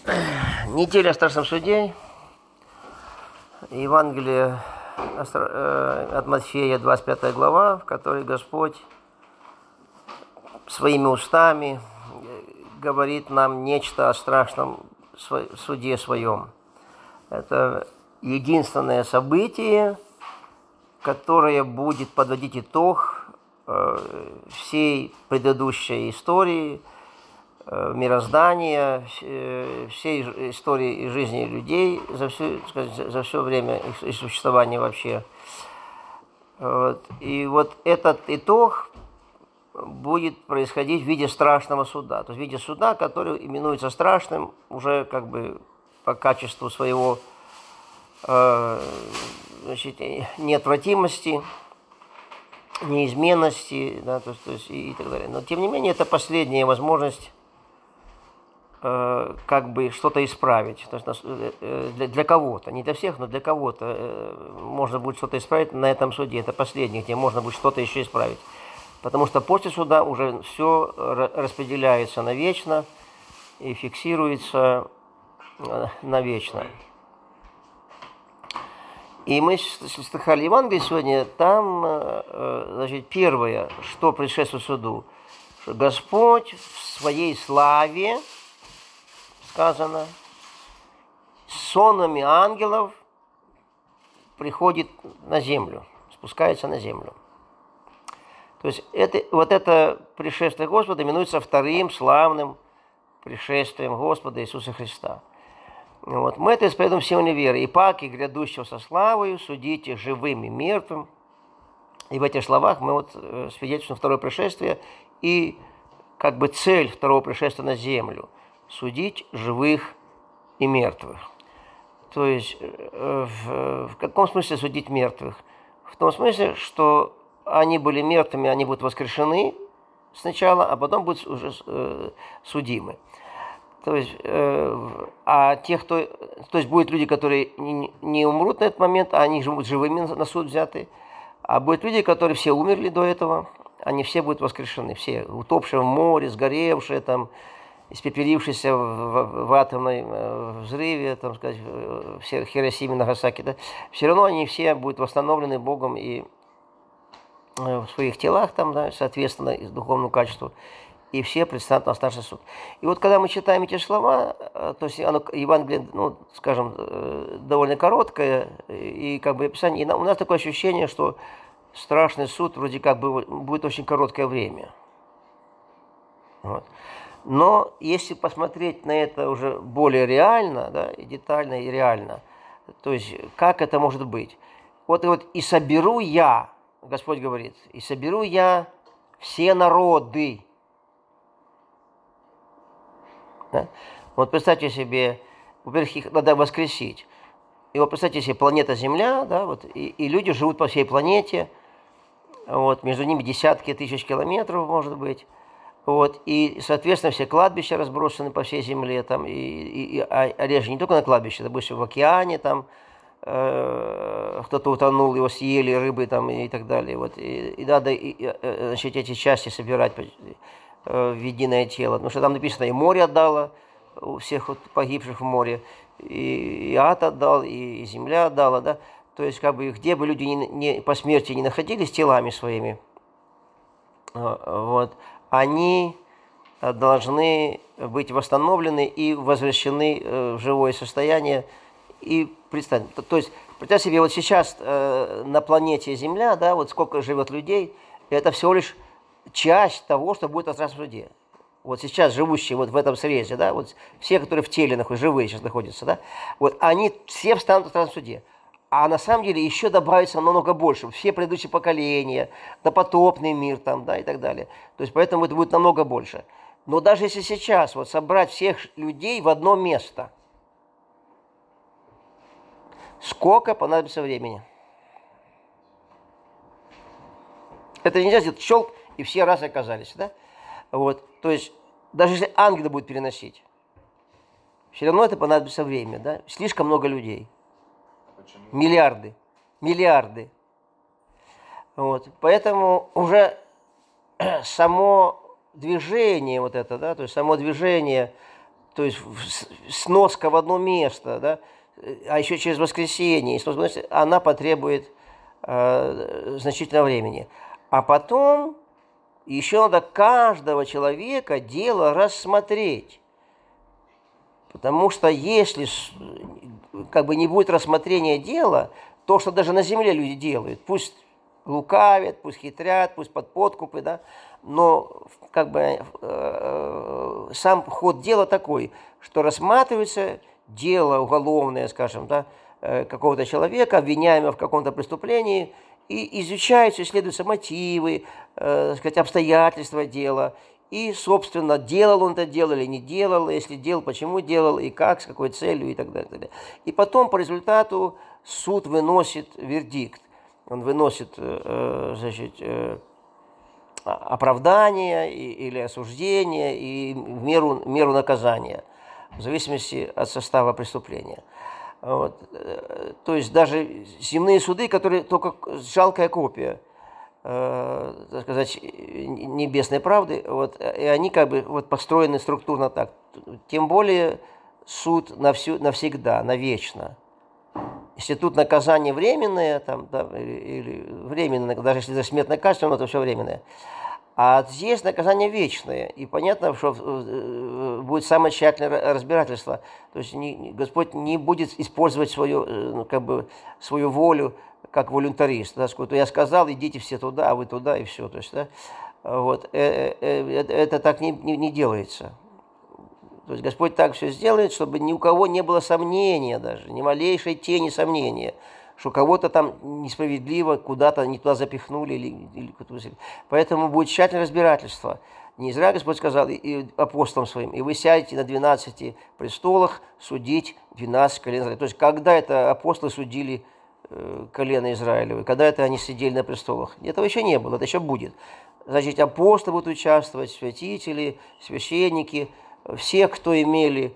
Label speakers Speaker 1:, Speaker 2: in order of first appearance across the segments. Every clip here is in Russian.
Speaker 1: Неделя о страшном суде. Евангелие от Матфея, 25 глава, в которой Господь своими устами говорит нам нечто о страшном суде своем. Это единственное событие, которое будет подводить итог всей предыдущей истории, мироздания, всей истории и жизни людей за все время их существования вообще. И вот этот итог будет происходить в виде страшного суда. То есть в виде суда, который именуется страшным уже как бы по качеству своего неотвратимости, неизменности, да, то есть и так далее. Но тем не менее это последняя возможность как бы что-то исправить. То есть для кого-то, не для всех, но для кого-то можно будет что-то исправить на этом суде. Это последний, где можно будет что-то еще исправить. Потому что после суда уже все распределяется навечно и фиксируется навечно. И мы слыхали Евангелие сегодня, там, значит, первое, что предшествует суду, что Господь в своей славе, сказано, с сонмами ангелов приходит на землю, спускается на землю. То есть это пришествие Господа именуется вторым славным пришествием Господа Иисуса Христа. Вот. Мы это исповедуем всем верой. «И паки грядущего со славою судите живым и мертвым». И в этих словах мы свидетельствуем второе пришествие и как бы цель второго пришествия на землю – судить живых и мертвых. То есть в каком смысле судить мертвых? В том смысле, что они были мертвыми, они будут воскрешены сначала, а потом будут уже судимы. То есть, то есть будут люди, которые не умрут на этот момент, а они будут живыми на суд взяты. А будут люди, которые все умерли до этого, они все будут воскрешены. Все утопшие в море, сгоревшие, там, испепелившиеся в атомном взрыве, там, сказать, в Хиросиме, Нагасаки. Да? Все равно они все будут восстановлены Богом и в своих телах, там, да, соответственно, духовному качеству. И все предстанут на старший суд. И вот когда мы читаем эти слова, то есть Евангелие, скажем, довольно короткое, и как бы описание, и у нас такое ощущение, что страшный суд вроде как бы будет очень короткое время. Вот. Но если посмотреть на это уже более реально, да, и детально, и реально, то есть как это может быть? Вот «и соберу я», Господь говорит, «и соберу я все народы». Да? Вот представьте себе, во-первых, их надо воскресить. И вот представьте себе, планета Земля, да, вот, и люди живут по всей планете, вот, между ними десятки тысяч километров, может быть. Вот, и, соответственно, все кладбища разбросаны по всей Земле, там, реже не только на кладбище, допустим, в океане, там, кто-то утонул, его съели рыбы там, и так далее. Вот, и надо значит, эти части собирать в единое тело. Потому что там написано, и море отдало всех вот погибших в море, и ад отдал, и земля отдала, да. То есть, как бы, где бы люди по смерти не находились телами своими, вот, они должны быть восстановлены и возвращены в живое состояние. И представь, то есть, представь себе, вот сейчас на планете Земля, да, вот сколько живет людей, это всего лишь часть того, что будет на страшном суде. Вот сейчас живущие вот в этом срезе, да, вот все, которые в теле живые сейчас находятся, да, вот они все встанут на страшном суде. А на самом деле еще добавится намного больше. Все предыдущие поколения, допотопный мир там, да, и так далее. То есть поэтому это будет намного больше. Но даже если сейчас вот собрать всех людей в одно место, сколько понадобится времени? Это нельзя сделать щелк, и все раз оказались, да? Вот, то есть, даже если ангелы будут переносить, все равно это понадобится время, да? Слишком много людей.
Speaker 2: Почему?
Speaker 1: Миллиарды. Вот, поэтому уже само движение вот это, да, то есть само движение, то есть сноска в одно место, да, а еще через воскресенье, и сноска, она потребует значительного времени. А потом еще надо каждого человека дело рассмотреть. Потому что если как бы не будет рассмотрения дела, то, что даже на земле люди делают, пусть лукавят, пусть хитрят, пусть под подкупы, да, но как бы сам ход дела такой, что рассматривается дело уголовное, скажем, да, какого-то человека, обвиняемого в каком-то преступлении, и изучаются, исследуются мотивы, сказать, обстоятельства дела, и, собственно, делал он это дело или не делал, если делал, почему делал, и как, с какой целью, и так далее, и так далее. И потом по результату суд выносит вердикт. Он выносит, значит, оправдание или осуждение и меру наказания, в зависимости от состава преступления. Вот. То есть даже земные суды, которые только жалкая копия, так сказать, небесной правды, вот, и они как бы вот построены структурно так. Тем более суд навсегда, навечно. Если тут наказание временное, там, да, или временное, даже если за смертное качество, это все временное. А здесь наказание вечное. И понятно, что будет самое тщательное разбирательство. То есть Господь не будет использовать свою, как бы, свою волю как волюнтарист. Да, сколько я сказал, идите все туда, а вы туда, и все. То есть, да, вот, это так не делается. То есть Господь так все сделает, чтобы ни у кого не было сомнения даже, ни малейшей тени сомнения, что кого-то там несправедливо куда-то не туда запихнули. Поэтому будет тщательное разбирательство. Не зря Господь сказал и апостолам своим, и вы сядете на 12 престолах судить 12 колен Израиля. То есть когда это апостолы судили колено Израилевы, когда это они сидели на престолах? Этого еще не было, это еще будет. Значит, апостолы будут участвовать, святители, священники, все, кто имели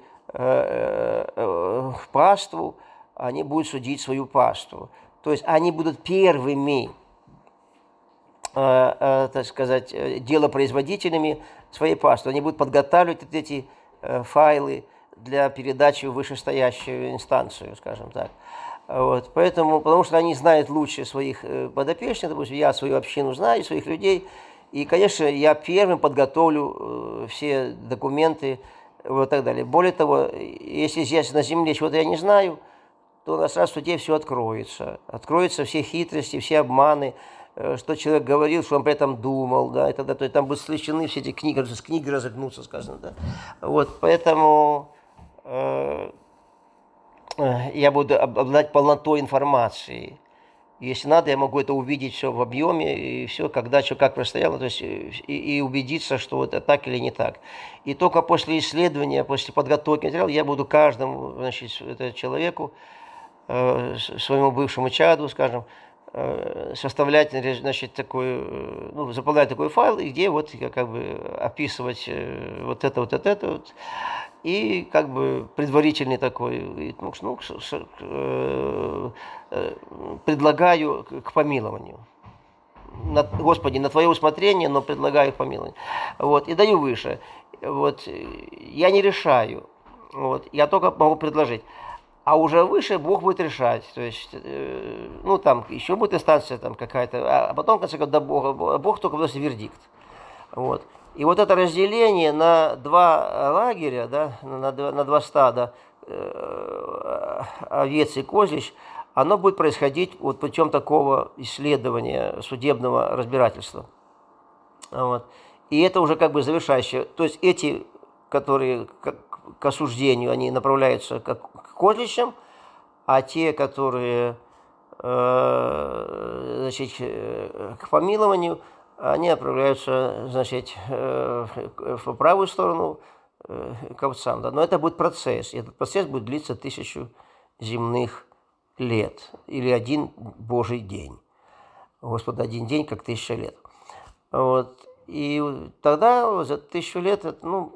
Speaker 1: паству, они будут судить свою паству. То есть они будут первыми, так сказать, делопроизводителями своей паствы. Они будут подготавливать вот эти файлы для передачи в вышестоящую инстанцию, скажем так. Вот. Поэтому, потому что они знают лучше своих подопечных, допустим, я свою общину знаю, своих людей, и, конечно, я первым подготовлю все документы и вот так далее. Более того, если здесь на земле чего-то я не знаю, то на сразу в суде все откроется. Откроются все хитрости, все обманы, что человек говорил, что он при этом думал, да, и тогда, то есть там будут слышны все эти книги, с книги разогнутся, сказано, да. Вот, поэтому я буду обладать полнотой информации. Если надо, я могу это увидеть все в объеме, и все, когда, что, как простояло, то есть, и убедиться, что это так или не так. И только после исследования, после подготовки материала, я буду каждому, значит, человеку, своему бывшему чаду, скажем, составлять, значит, такой, ну, заполнять такой файл, где вот как бы описывать вот это, вот, и как бы предварительный такой, предлагаю к помилованию. Господи, на Твое усмотрение, но предлагаю к помилованию. Вот, и даю выше. Вот, я не решаю, вот, я только могу предложить. А уже выше Бог будет решать. То есть, ну, там еще будет инстанция там какая-то, а потом, в конце концов, до Бога. Бог только выносит вердикт. Вот. И вот это разделение на два лагеря, да, на два стада, овец и козлищ, оно будет происходить вот путем такого исследования, судебного разбирательства. Вот. И это уже как бы завершающее. То есть эти, которые к осуждению, они направляются к козлищам, а те, которые, значит, к помилованию, они отправляются, значит, в правую сторону к овцам. Да? Но это будет процесс. И этот процесс будет длиться 1000 земных лет. Или 1 Божий день. Господи, 1 день, как 1000 лет. Вот. И тогда за 1000 лет, ну,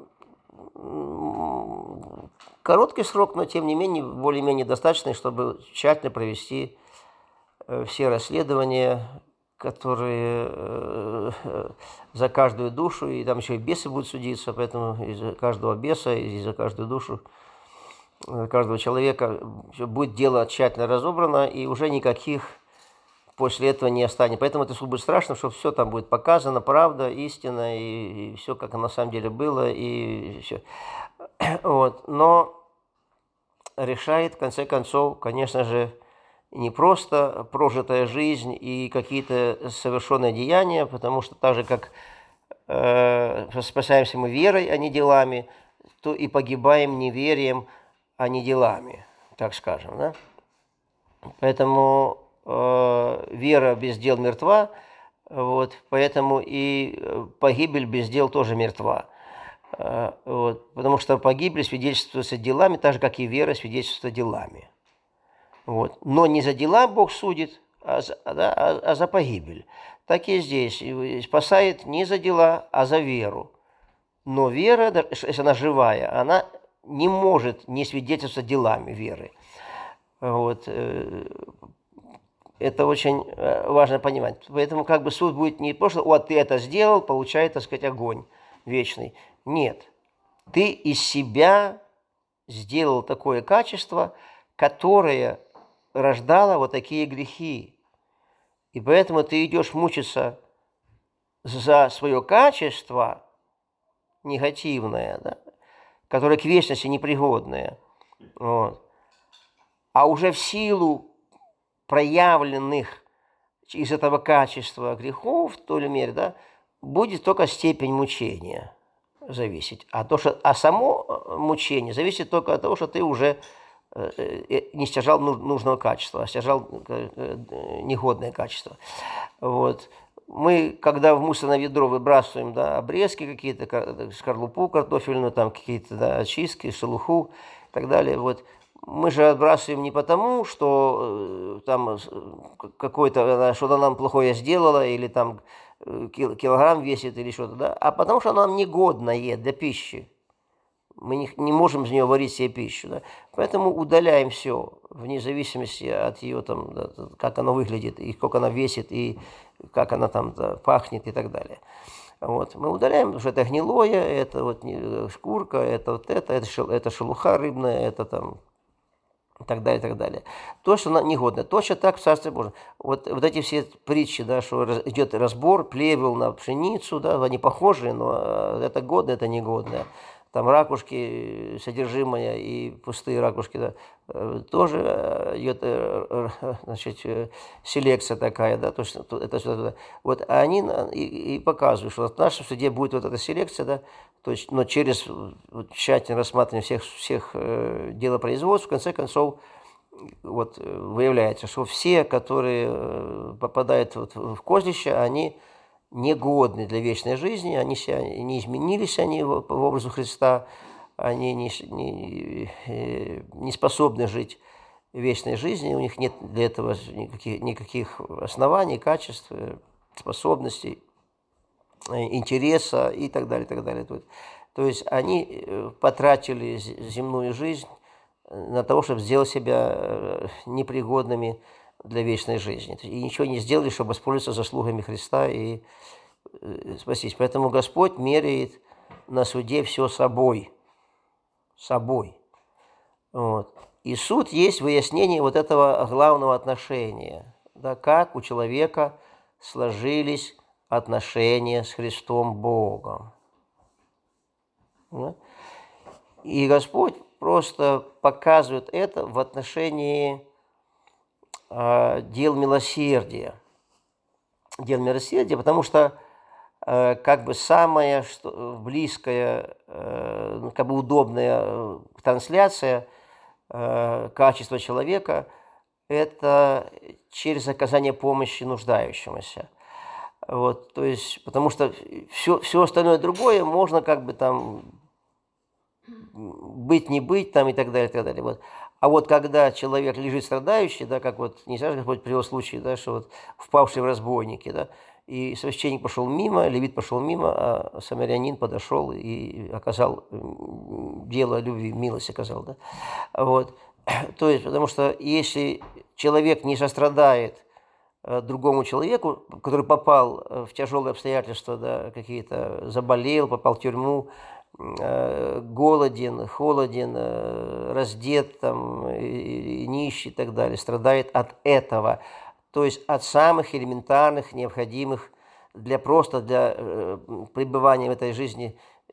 Speaker 1: короткий срок, но тем не менее более-менее достаточный, чтобы тщательно провести все расследования которые за каждую душу, и там еще и бесы будут судиться, поэтому из-за каждого беса, и за каждую душу, каждого человека будет дело тщательно разобрано, и уже никаких после этого не останется. Поэтому это суд будет страшно, что все там будет показано, правда, истина, и все, как на самом деле было, и все. Вот. Но решает, в конце концов, конечно же, не просто прожитая жизнь и какие-то совершенные деяния, потому что так же, как спасаемся мы верой, а не делами, то и погибаем неверием, а не делами, так скажем. Да? Поэтому вера без дел мертва, вот, поэтому и погибель без дел тоже мертва. Вот, потому что погибель свидетельствуется делами, так же, как и вера свидетельствуется делами. Вот. Но не за дела Бог судит, а за погибель. Так и здесь. Спасает не за дела, а за веру. Но вера, если она живая, она не может не свидетельствовать делами веры. Вот. Это очень важно понимать. Поэтому как бы суд будет не просто, вот ты это сделал, получай, так сказать, огонь вечный. Нет. Ты из себя сделал такое качество, которое рождало вот такие грехи. И поэтому ты идешь мучиться за свое качество негативное, да, которое к вечности непригодное. Вот. А уже в силу проявленных из этого качества грехов в той или мере, да, будет только степень мучения зависеть. А само мучение зависит только от того, что ты уже не стяжал нужного качества, а стяжал негодное качество. Вот. Мы, когда в мусорное ведро выбрасываем, да, обрезки какие-то, скорлупу картофельную, там какие-то, да, очистки, шелуху и так далее, вот, мы же отбрасываем не потому, что там какое-то, что-то нам плохое сделало, или там килограмм весит, или что-то, да, а потому что оно нам негодное для пищи. Мы не можем из нее варить себе пищу. Да? Поэтому удаляем все, вне зависимости от ее, там, да, как оно выглядит, и сколько она весит, и как она там, да, пахнет и так далее. Вот. Мы удаляем, потому что это гнилое, это вот шкурка, это вот это шелуха рыбная, это там и так далее, и так далее. То, что негодно. Точно так в Царстве Божьем. Вот эти все притчи, да, что идет разбор, плевел на пшеницу, да, они похожи, но это годное, это негодное. Там ракушки, содержимое и пустые ракушки, да, тоже идет, значит, селекция такая, да, то есть это вот они и показывают, что в нашем суде будет вот эта селекция, да, то есть, но через тщательное рассматривание всех делопроизводств, в конце концов, вот выявляется, что все, которые попадают вот в козлище, они негодны для вечной жизни, они себя не изменились, они в образу Христа, они не способны жить вечной жизнью, у них нет для этого никаких оснований, качеств, способностей, интереса и так далее, и так далее. То есть они потратили земную жизнь на того, чтобы сделать себя непригодными для вечной жизни. И ничего не сделали, чтобы воспользоваться заслугами Христа и спастись. Поэтому Господь меряет на суде все собой. Собой. Вот. И суд есть выяснение вот этого главного отношения. Да, как у человека сложились отношения с Христом Богом. Да? И Господь просто показывает это в отношении дел милосердия. Дел милосердия, потому что как бы самая близкая, как бы удобная трансляция качества человека – это через оказание помощи нуждающемуся. Вот, то есть, потому что все остальное другое можно как бы там быть, не быть там и так далее, и так далее. Вот. А вот когда человек лежит страдающий, да, как вот, не знаю, Господь привел случай, да, что вот впавший в разбойники, да, и священник пошел мимо, левит пошел мимо, а самарянин подошел и оказал дело любви, милость оказал, да. Вот. То есть, потому что если человек не сострадает другому человеку, который попал в тяжелые обстоятельства, да, какие-то, заболел, попал в тюрьму, голоден, холоден, раздет, там, и нищий и так далее, страдает от этого. То есть от самых элементарных, необходимых для пребывания в этой жизни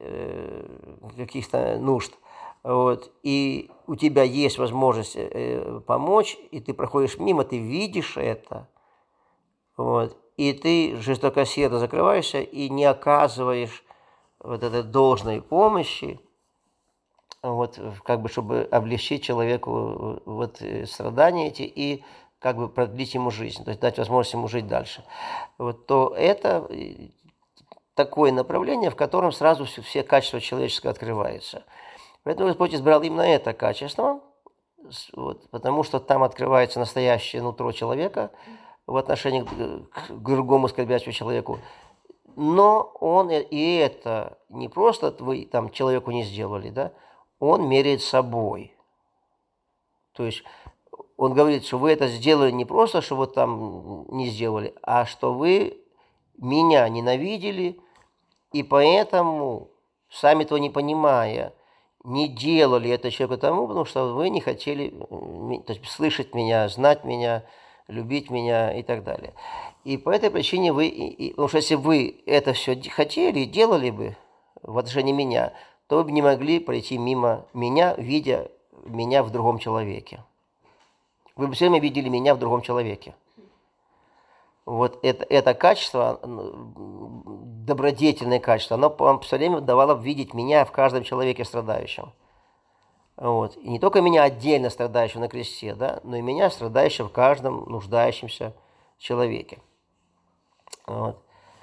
Speaker 1: каких-то нужд. Вот. И у тебя есть возможность помочь, и ты проходишь мимо, ты видишь это, вот, и ты жестокосердно закрываешься и не оказываешь вот этой должной помощи, вот, как бы, чтобы облегчить человеку вот страдания эти и как бы продлить ему жизнь, то есть дать возможность ему жить дальше. Вот, то это такое направление, в котором сразу все качества человеческого открываются. Поэтому Господь избрал именно это качество, вот, потому что там открывается настоящее нутро человека в отношении к другому скорбящему человеку. Но он и это не просто вы там человеку не сделали, да, он меряет собой. То есть он говорит, что вы это сделали не просто, что вы там не сделали, а что вы меня ненавидели, и поэтому, сами того не понимая, не делали это человеку тому, потому что вы не хотели, то есть, слышать меня, знать меня, любить меня и так далее. И по этой причине потому что если бы это все хотели и делали бы в отношении меня, то вы бы не могли пройти мимо меня, видя меня в другом человеке. Вы бы все время видели меня в другом человеке. Вот это качество, добродетельное качество, оно вам все время давало видеть меня в каждом человеке страдающем. Вот. И не только меня отдельно страдающего на кресте, да, но и меня страдающего в каждом нуждающемся человеке. Вот.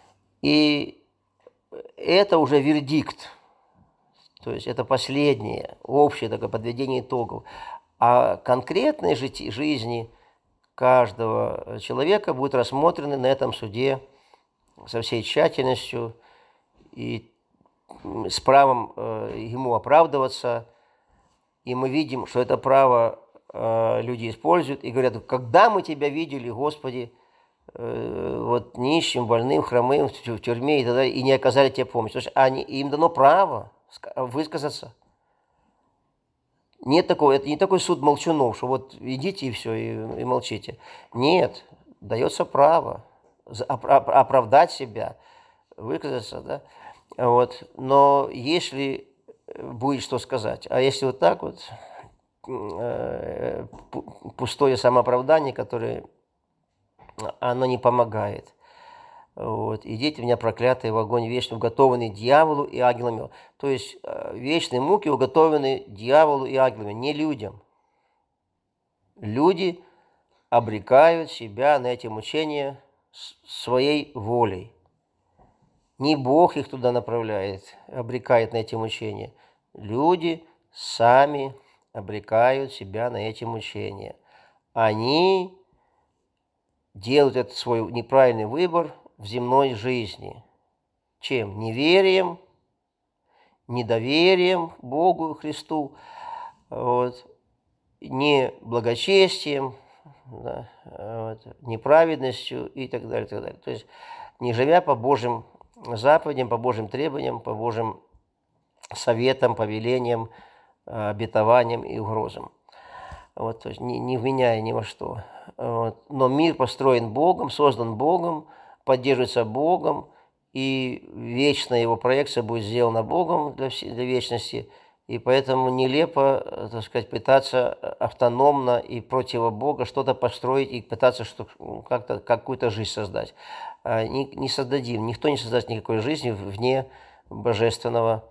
Speaker 1: И это уже вердикт, то есть это последнее, общее такое подведение итогов. А конкретной жизни каждого человека будут рассмотрены на этом суде со всей тщательностью и с правом ему оправдываться. И мы видим, что это право люди используют и говорят, когда мы тебя видели, Господи, вот нищим, больным, хромым, в тюрьме и так далее, и не оказали тебе помощь. То есть им дано право высказаться. Нет такого, это не такой суд молчунов, что вот идите и все, и молчите. Нет, дается право оправдать себя, высказаться, да. Вот. Но если будет что сказать, а если вот так вот, пустое самооправдание, которое, оно не помогает. Вот. «Идите в меня, проклятые, в огонь вечный, уготованный дьяволу и ангелам». То есть вечные муки уготованы дьяволу и ангелам, не людям. Люди обрекают себя на эти мучения своей волей. Не Бог их туда направляет, обрекает на эти мучения. Люди сами обрекают себя на эти мучения. Они делают этот свой неправильный выбор в земной жизни. Чем? Неверием, недоверием Богу и Христу, вот, не благочестием, да, вот, неправедностью и так далее, так далее. То есть не живя по Божьим заповедям, по Божьим требованиям, по Божьим советам, повелениям, обетованиям и угрозам. Вот, то есть не вменяя ни во что. Вот. Но мир построен Богом, создан Богом, поддерживается Богом, и вечная его проекция будет сделана Богом для вечности, и поэтому нелепо, так сказать, пытаться автономно и против Бога что-то построить и пытаться как-то какую-то жизнь создать. Не создадим, никто не создаст никакой жизни вне божественного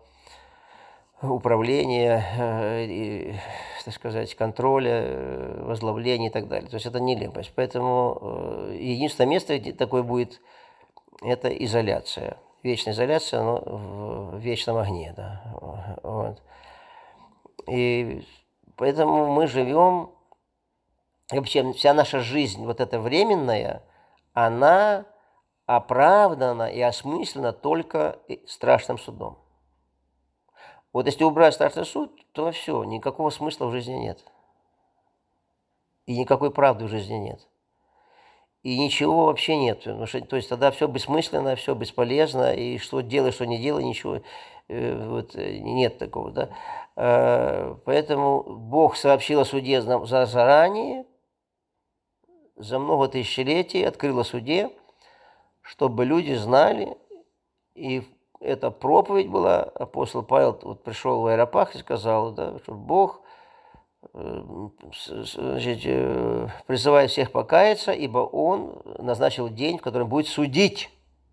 Speaker 1: управления, так сказать, контроля, возглавления и так далее. То есть это нелепость. Поэтому единственное место, где такое будет, это изоляция. Вечная изоляция, но в вечном огне. Да. Вот. И поэтому мы живем, вообще вся наша жизнь, вот эта временная, она оправдана и осмыслена только страшным судом. Вот если убрать страшный суд, то все, никакого смысла в жизни нет. И никакой правды в жизни нет. и ничего вообще нет. Потому что, то есть тогда все бессмысленно, все бесполезно, и что делай, что не делай, ничего нет такого. Да? Поэтому Бог сообщил о суде заранее, за много тысячелетий открыл о суде, чтобы люди знали, и эта проповедь была, апостол Павел вот пришел в Аэропах и сказал, да, что Бог призывает всех покаяться, ибо Он назначил день, в котором будет судить.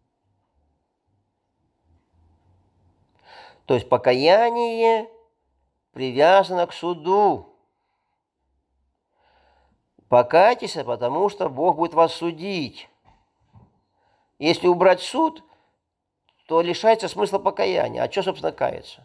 Speaker 1: То есть покаяние привязано к суду. Покайтесь, потому что Бог будет вас судить. Если убрать суд, то лишается смысла покаяния. А что, собственно, каяться?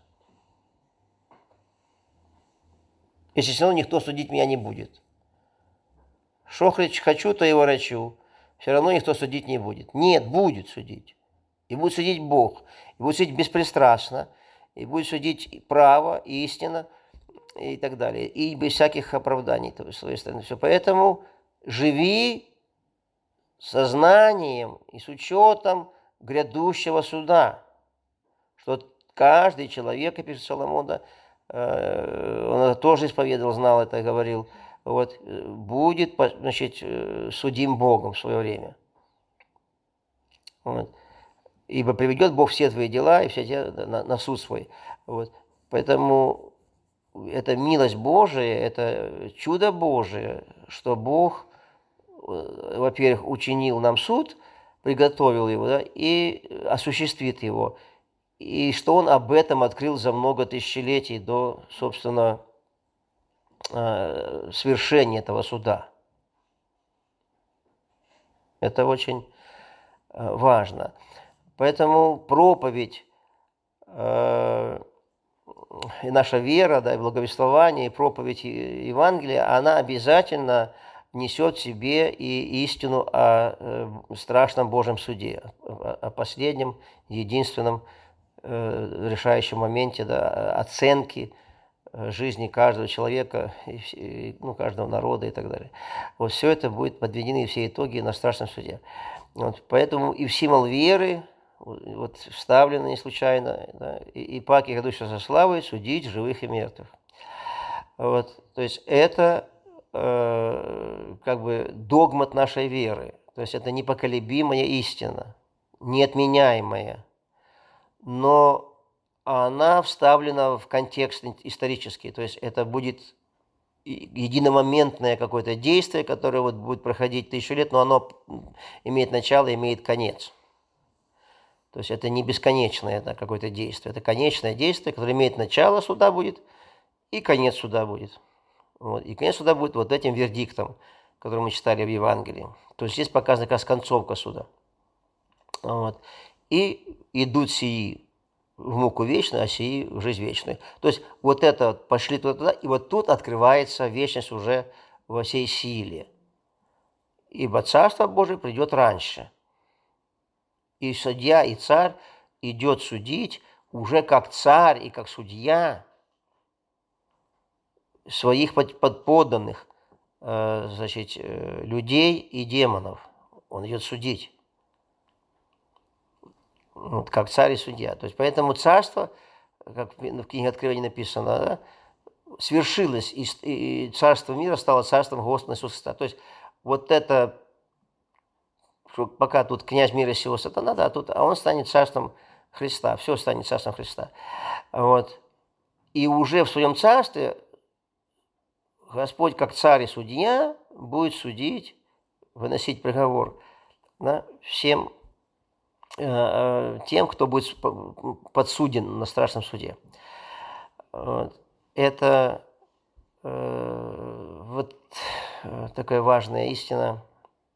Speaker 1: Если все равно никто судить меня не будет. Что хочу, то и ворочу. Все равно никто судить не будет. Нет, будет судить. И будет судить Бог. И будет судить беспристрастно. И будет судить право, истина и так далее. И без всяких оправданий с своей стороны. Все. Поэтому живи сознанием и с учетом грядущего суда. Что каждый человек, как пишет Соломон, да, он тоже исповедовал, знал это, говорил, вот, будет, значит, судим Богом в свое время. Вот. Ибо приведет Бог все твои дела и все дела на суд свой. Вот. Поэтому это милость Божия, это чудо Божие, что Бог, во-первых, учинил нам суд, приготовил его, да, и осуществит его. И что Он об этом открыл за много тысячелетий до, собственно, свершения этого суда. Это очень важно. Поэтому проповедь, и наша вера, да, и благовествование, и проповедь Евангелия, она обязательно несет в себе и истину о страшном Божьем суде, о последнем, единственном решающем моменте, да, оценки жизни каждого человека, каждого народа и так далее. Вот все это будет подведены, все итоги на страшном суде. Вот, поэтому и в символ веры, вот вставлено не случайно, да, и паки, грядущего со славой, судить живых и мертвых. Вот, то есть это как бы догмат нашей веры. То есть это непоколебимая истина, неотменяемая. Но она вставлена в контекст исторический. То есть это будет единомоментное какое-то действие, которое вот будет проходить 1000 лет, но оно имеет начало, имеет конец. То есть это не бесконечное какое-то действие, это конечное действие, которое имеет начало, суда будет, и конец суда будет. Вот. И конец суда будет вот этим вердиктом, который мы читали в Евангелии. То есть здесь показана как раз концовка суда. Вот. И идут сии в муку вечную, а сии в жизнь вечную. То есть вот это пошли туда, и вот тут открывается вечность уже во всей силе. Ибо Царство Божие придет раньше. И судья, и царь идет судить уже как царь и как судья своих подданных, значит, людей и демонов. Он идет судить. Вот, как царь и судья. То есть поэтому царство, как в книге Откровения написано, да, свершилось, и царство мира стало царством Господа Иисуса Христа. То есть вот это, пока тут князь мира сего сатана, да, а он станет царством Христа, все станет царством Христа. Вот. И уже в своем царстве Господь, как царь и судья, будет судить, выносить приговор, да, всем тем, кто будет подсуден на страшном суде. Вот. Это вот такая важная истина,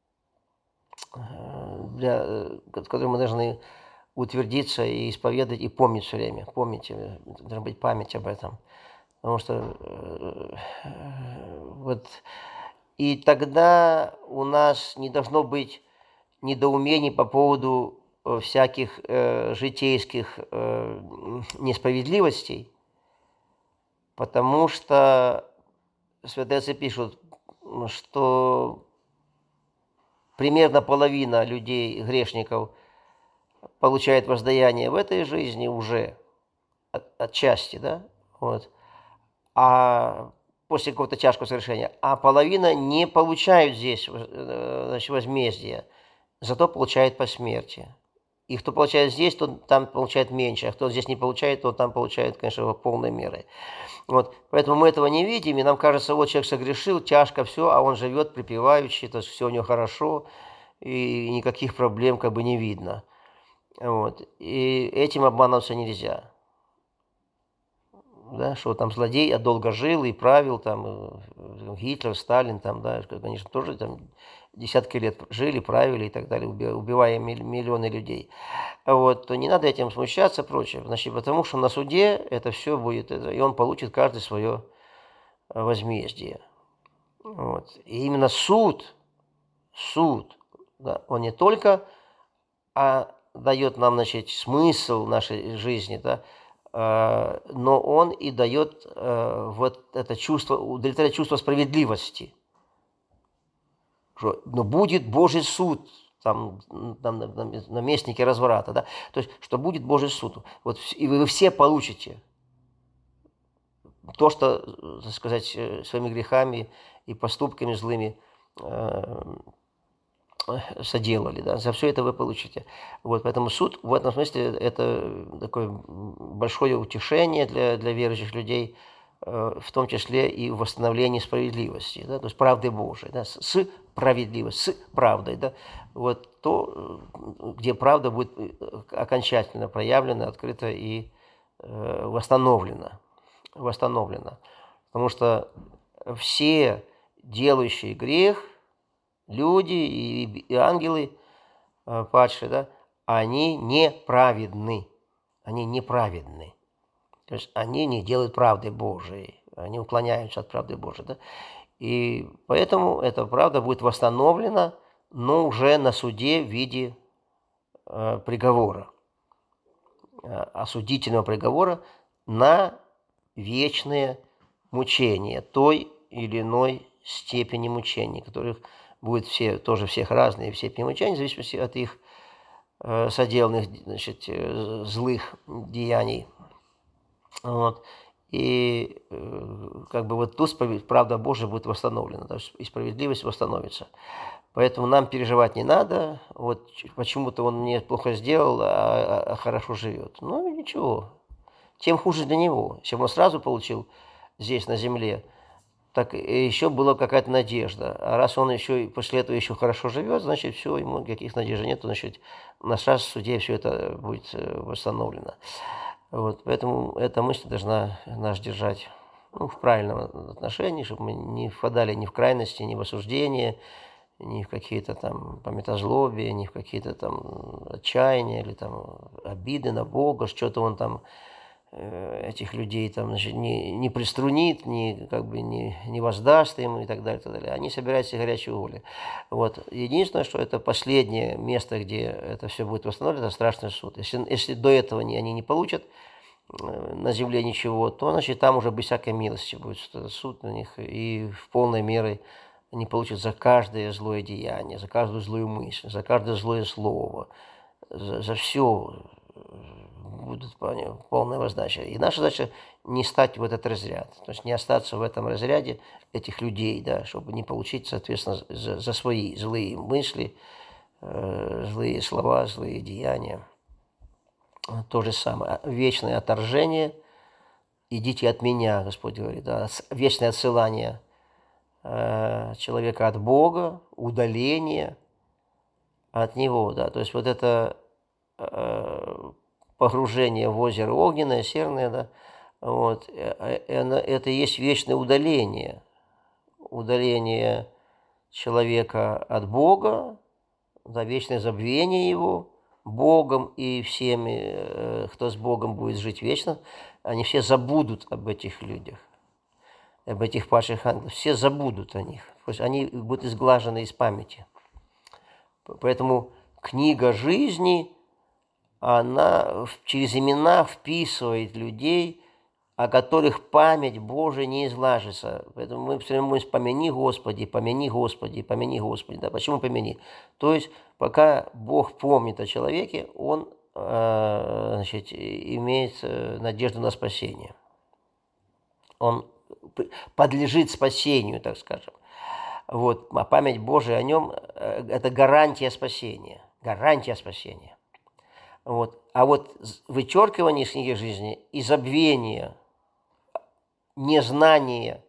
Speaker 1: которой мы должны утвердиться и исповедовать, и помнить все время. Помните, должна быть память об этом. Потому что вот и тогда у нас не должно быть недоумений по поводу всяких житейских несправедливостей, потому что святые отцы пишут, что примерно половина людей, грешников, получает воздаяние в этой жизни уже, отчасти, да, вот, а после какого-то тяжкого совершения, а половина не получают здесь, значит, возмездия, зато получает по смерти. И кто получает здесь, тот там получает меньше, а кто здесь не получает, тот там получает, конечно, полной мерой. Вот. Поэтому мы этого не видим, и нам кажется, вот человек согрешил, тяжко все, а он живет припеваючи, то есть все у него хорошо, и никаких проблем как бы не видно. Вот. И этим обманываться нельзя. Да, что там злодей, а долго жил и правил, там Гитлер, Сталин, там, да, конечно, тоже там десятки лет жили, правили и так далее, убивая миллионы людей. Вот, то не надо этим смущаться, прочее, значит, потому что на суде это все будет, и он получит каждый свое возмездие. Вот. И именно суд, да, он не только дает нам, значит, смысл нашей жизни, да, но он и дает вот это чувство, удовлетворяет чувство справедливости. Что, но будет Божий суд, там наместники разврата, да, то есть, что будет Божий суд. Вот, и вы все получите то, что, так сказать, своими грехами и поступками злыми соделали, да, за все это вы получите. Вот, поэтому суд в этом смысле это такое большое утешение для верующих людей, в том числе и в восстановлении справедливости, да, то есть правды Божией, да, с справедливостью, с правдой, да, вот то, где правда будет окончательно проявлена, открыта и восстановлена. Потому что все делающие грех, люди и ангелы падшие, да, они неправедны. Они неправедны. То есть они не делают правды Божией. Они уклоняются от правды Божией. Да? И поэтому эта правда будет восстановлена, но уже на суде в виде приговора. Осудительного приговора на вечные мучения той или иной степени мучений, которых будет все, тоже всех разные степени мучений, в зависимости от их соделанных, значит, злых деяний. Вот. И как бы вот тут правда Божия будет восстановлена, то есть и справедливость восстановится. Поэтому нам переживать не надо, вот почему-то он мне плохо сделал, а хорошо живет. Ну ничего, тем хуже для него. Если бы он сразу получил здесь на земле, так еще была какая-то надежда. А раз он еще и после этого еще хорошо живет, значит, все, ему никаких надежд нет, значит, на раз в суде все это будет восстановлено. Вот, поэтому эта мысль должна нас держать в правильном отношении, чтобы мы не впадали ни в крайности, ни в осуждение, ни в какие-то там памятозлобия, ни в какие-то там отчаяния или там обиды на Бога, что-то он там этих людей там, значит, не приструнит, как бы не воздаст им и так далее, и так далее. Они собираются горячей угли. Вот. Единственное, что это последнее место, где это все будет восстановлено, это страшный суд. Если до этого они не получат на земле ничего, то, значит, там уже без всякой милости будет суд на них, и в полной мере они получат за каждое злое деяние, за каждую злую мысль, за каждое злое слово, за все будут полное воздача. И наша задача не стать в этот разряд, то есть не остаться в этом разряде этих людей, да, чтобы не получить, соответственно, за свои злые мысли, злые слова, злые деяния. То же самое. Вечное отторжение. Идите от меня, Господь говорит, да, вечное отсылание человека от Бога, удаление от Него, да, то есть вот это погружение в озеро огненное, серное, да, вот, это и есть вечное удаление человека от Бога, да, вечное забвение его Богом и всеми, кто с Богом будет жить вечно, они все забудут об этих людях, об этих падших ангелах, все забудут о них, то есть они будут изглажены из памяти. Поэтому книга жизни, она через имена вписывает людей о которых память Божия не излажится. Поэтому мы все время говорим: помяни Господи, помяни Господи, помяни Господи. Да, почему помяни? То есть, пока Бог помнит о человеке, он имеет надежду на спасение. Он подлежит спасению, так скажем. Вот. А память Божия о нем – это гарантия спасения. Гарантия спасения. Вот. А вот вычеркивание из книги жизни и забвение, незнание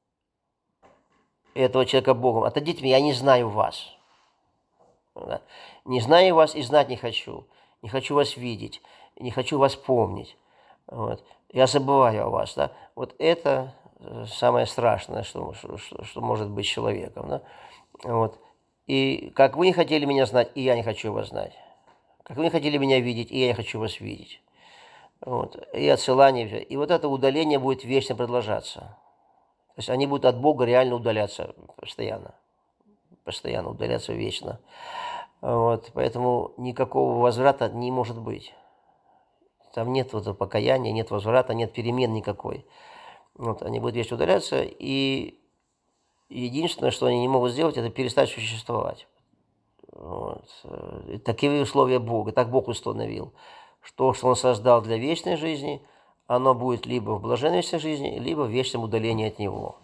Speaker 1: этого человека Богом. Отойдите меня, я не знаю вас. Да? Не знаю вас и знать не хочу. Не хочу вас видеть, не хочу вас помнить. Вот. Я забываю о вас. Да? Вот это самое страшное, что может быть с человеком. Да? Вот. И как вы не хотели меня знать, и я не хочу вас знать. Как вы не хотели меня видеть, и я не хочу вас видеть. Вот. И отсылание. И вот это удаление будет вечно продолжаться. То есть они будут от Бога реально удаляться постоянно. Постоянно удаляться вечно. Вот. Поэтому никакого возврата не может быть. Там нет вот покаяния, нет возврата, нет перемен никакой. Вот. Они будут вечно удаляться. И единственное, что они не могут сделать, это перестать существовать. Вот. Таковы условия Бога. Так Бог установил. Что Он создал для вечной жизни, оно будет либо в блаженной вечной жизни, либо в вечном удалении от Него.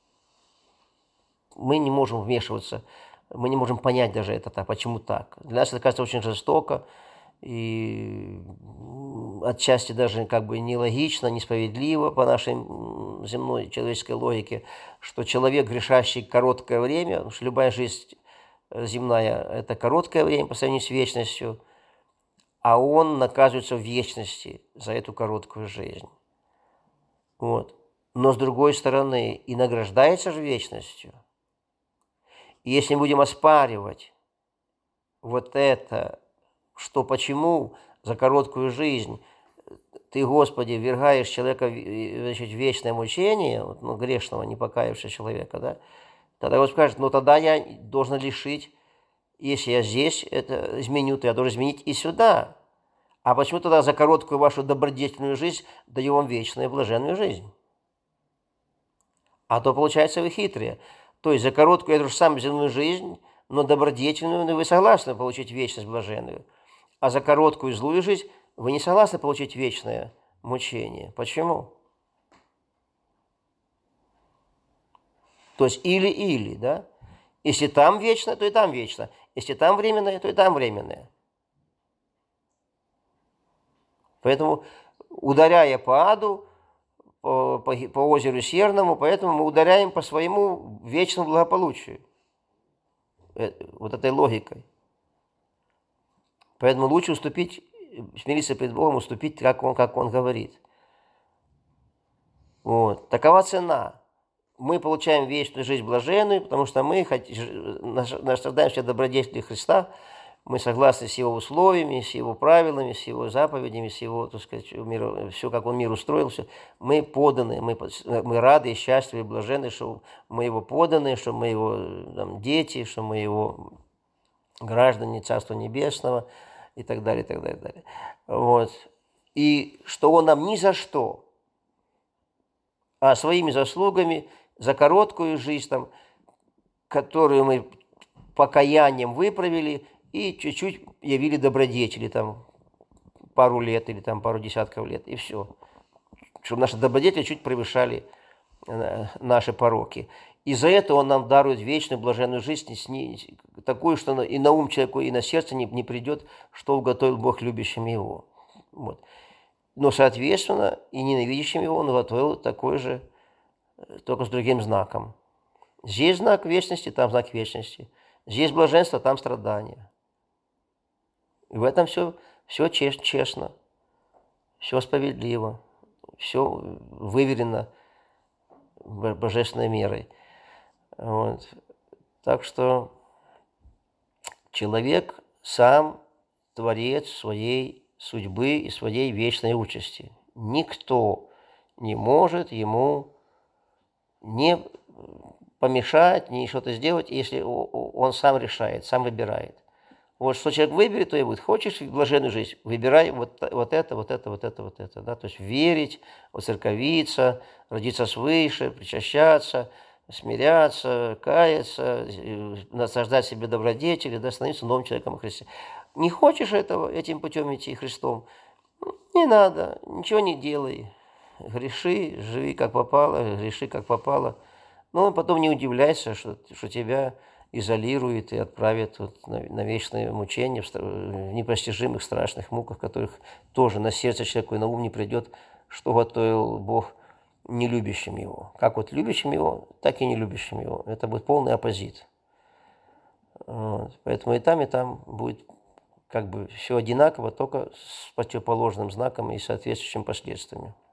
Speaker 1: Мы не можем вмешиваться, мы не можем понять даже это так, почему так. Для нас это кажется очень жестоко и отчасти даже как бы нелогично, несправедливо по нашей земной человеческой логике, что человек, грешащий короткое время, потому что любая жизнь земная – это короткое время по сравнению с вечностью, а он наказывается в вечности за эту короткую жизнь. Вот. Но с другой стороны, и награждается же вечностью. И если мы будем оспаривать вот это, что почему за короткую жизнь ты, Господи, ввергаешь человека в вечное мучение, ну, грешного, не покаявшегося человека, да, тогда Господь скажет: ну тогда я должен лишить. Если я здесь это изменю, то я должен изменить и сюда. А почему тогда за короткую вашу добродетельную жизнь даю вам вечную блаженную жизнь? А то, получается, вы хитрые. То есть за короткую эту же самую земную жизнь, но добродетельную, но вы согласны получить вечность блаженную. А за короткую злую жизнь вы не согласны получить вечное мучение. Почему? То есть или-или, да? Если там вечно, то и там вечно. Если там временное, то и там временное. Поэтому, ударяя по аду, по озеру Серному, поэтому мы ударяем по своему вечному благополучию. Вот этой логикой. Поэтому лучше уступить, смириться пред Богом, уступить, как он говорит. Вот. Такова цена. Мы получаем вечную жизнь блаженную, потому что мы наслаждаемся добродетелью Христа, мы согласны с Его условиями, с Его правилами, с Его заповедями, с Его, так сказать, все, как Он мир устроил, все. Мы поданы, мы рады и счастливы, и блаженны, что мы Его поданы, что мы Его там, дети, что мы Его граждане Царства Небесного и так далее, и так далее, и так далее. Вот. И что Он нам ни за что, а своими заслугами за короткую жизнь, там, которую мы покаянием выправили и чуть-чуть явили добродетели, там, пару лет или там, пару десятков лет, и все. Чтобы наши добродетели чуть превышали наши пороки. И за это Он нам дарует вечную блаженную жизнь, такую, что и на ум человеку, и на сердце не придет, что уготовил Бог любящим Его. Вот. Но, соответственно, и ненавидящим Его Он уготовил такой же, только с другим знаком. Здесь знак вечности, там знак вечности. Здесь блаженство, там страдания. И в этом все честно, все справедливо, все выверено божественной мерой. Вот. Так что человек сам творец своей судьбы и своей вечной участи. Никто не может ему не помешать, не что-то сделать, если он сам решает, сам выбирает. Вот что человек выберет, то и будет. Хочешь блаженную жизнь, выбирай вот это, вот это, вот это, вот это. Да? То есть верить, воцерковиться, родиться свыше, причащаться, смиряться, каяться, насаждать себе добродетели, да, становиться новым человеком во Христе. Не хочешь этого, этим путем идти Христом, не надо, ничего не делай. Греши, живи как попало, греши как попало. Но потом не удивляйся, что тебя изолирует и отправит вот на вечное мучение, в непостижимых страшных муках, которых тоже на сердце человеку и на ум не придет, что готовил Бог нелюбящим его. Как вот любящим его, так и нелюбящим его. Это будет полный оппозит. Вот. Поэтому и там будет как бы все одинаково, только с противоположным знаком и соответствующими последствиями.